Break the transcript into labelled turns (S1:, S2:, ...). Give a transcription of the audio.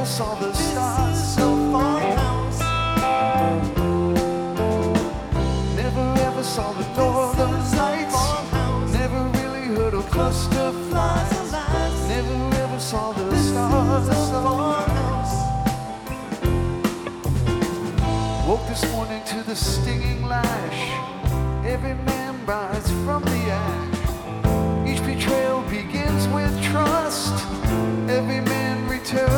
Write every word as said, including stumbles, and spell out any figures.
S1: saw the stars so far. Never ever saw the northern lights. Never really heard a cluster fly. Never ever saw the stars so far. Woke this morning to the stinging lash. Every man rises from the ash. Each betrayal begins with trust. Every man returns